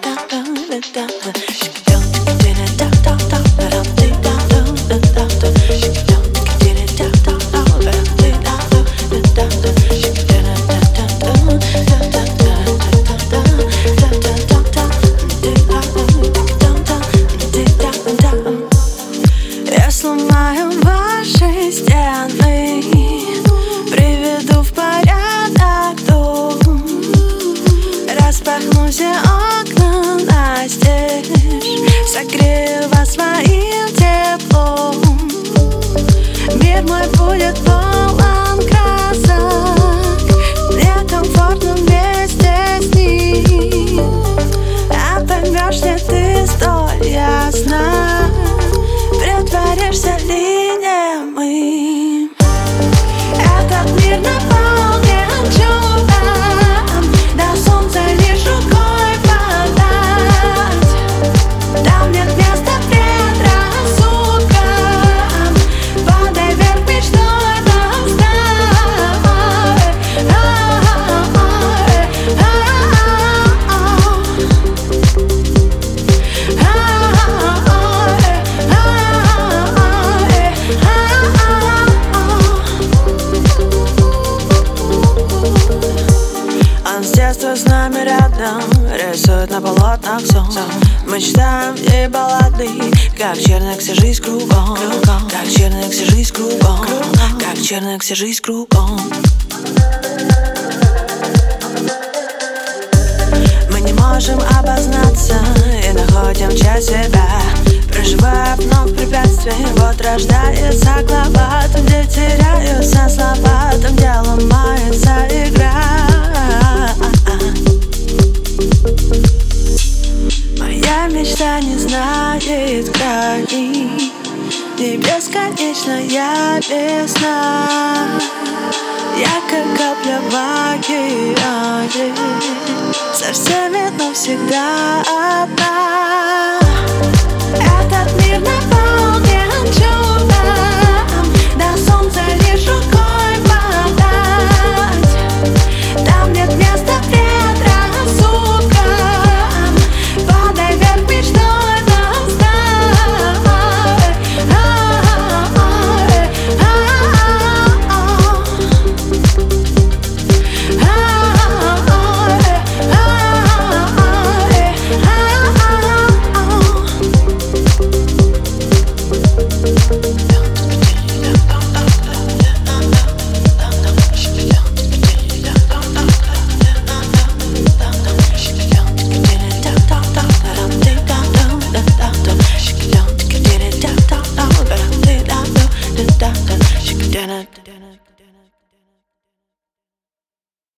Я сломаю ваши стены, приведу в порядок дом, распахну все окна настежь, согрею вас своим теплом. Мир мой будет полон красок, мне комфортно вместе с ним. А поймешь ли ты столь ясно, притворишься ли немым? Этот мир наполнен чудом, до солнца лишь рукой подать. Там нет места предрассудкам, падай вверх мечтой доставай. Он с детства с нами рядом, рисует на полотнах сон. Мы читаем и баллады, как черная вся жизнь кругом, как черная вся жизнь кругом, как черная вся жизнь кругом. Мы не можем обознаться и находим часть себя, проживая вновь препятствия. Вот рождается глава, там где теряются слова, там где ломается игра. Моя мечта не знает границ, не бесконечная весна. Я как капля в океане, со всеми навсегда